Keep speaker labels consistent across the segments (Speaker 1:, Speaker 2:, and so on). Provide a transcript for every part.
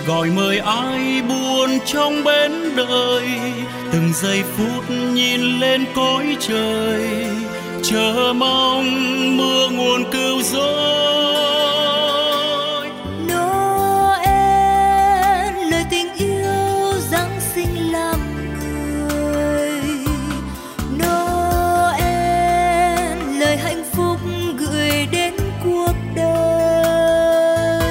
Speaker 1: gọi mời ai buồn trong bến đời, từng giây phút nhìn lên cõi trời, chờ mong mưa nguồn cứu rỗi.
Speaker 2: Noel, lời tình yêu Giáng sinh làm người. Noel, lời hạnh phúc gửi đến cuộc đời.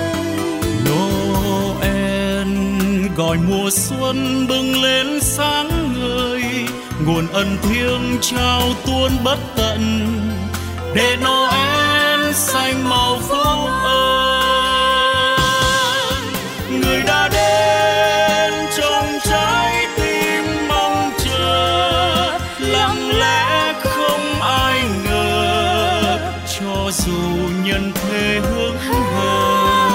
Speaker 1: Noel, gọi mùa xuân bừng lên sáng ngời, nguồn ân thiêng trao tuôn bất tận, để Noel xanh màu phúc ơn. Người đã đến trong trái tim mong chờ, lặng lẽ không ai ngờ, cho dù nhân thế hướng hờ.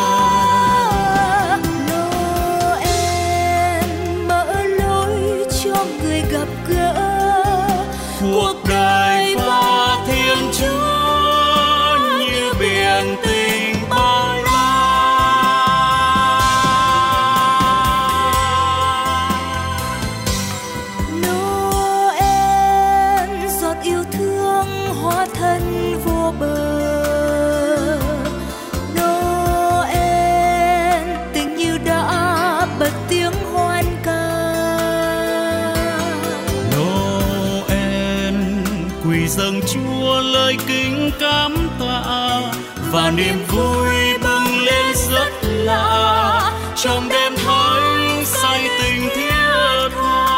Speaker 1: Cuộc đời và Thiên Chúa như biển tình bao la.
Speaker 2: Noel, giọt yêu thương hóa thân vô bờ. Noel, tình yêu đã bật tiếng hoan ca.
Speaker 1: Quỳ dâng Chúa lời kính cảm tạ, và niềm vui bừng lên rất lạ trong đêm thánh say tình thiết tha.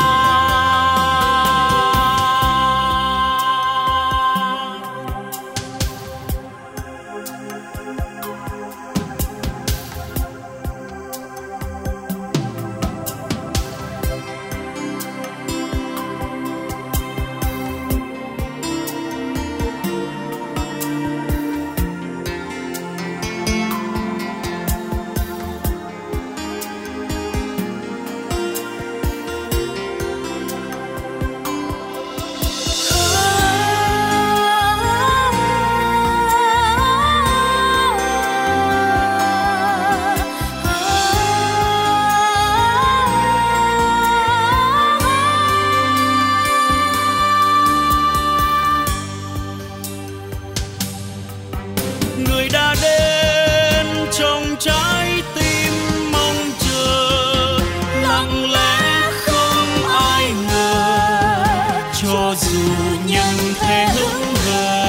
Speaker 1: Người đã đến trong trái tim mong chờ, lặng lẽ không ai ngờ, cho dù nhân thế hững hờ.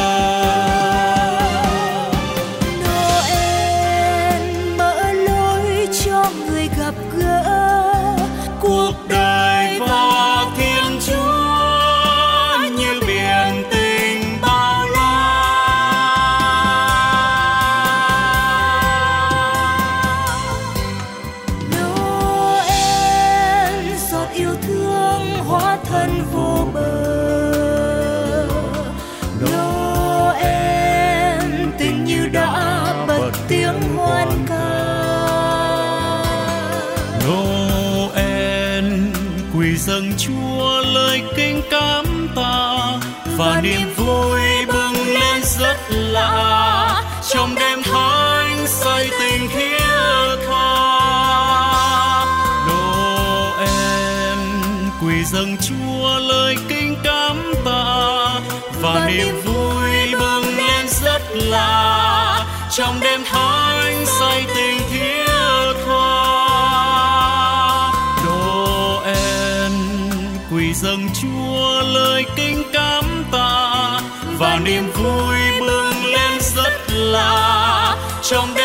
Speaker 2: Noel mở lối cho người gặp gỡ,
Speaker 1: Cuộc đời và Thiên Chúa như biển tình bao la.
Speaker 2: Noel, giọt yêu thương hóa thân vô bờ. Noel, tình yêu đã bật tiếng hoan ca.
Speaker 1: Noel, quỳ dâng Chúa lời kính cảm tạ, và niềm vui bừng lên rất lạ trong đêm thánh say tình thiết tha. Noel, quỳ dâng Chúa lời kính cảm tạ, và niềm vui bừng lên rất lạ trong đêm thánh say tình thiết tha. Noel, quỳ dâng Chúa lời kính cảm tạ, và niềm vui bừng lên rất lạ trong đêm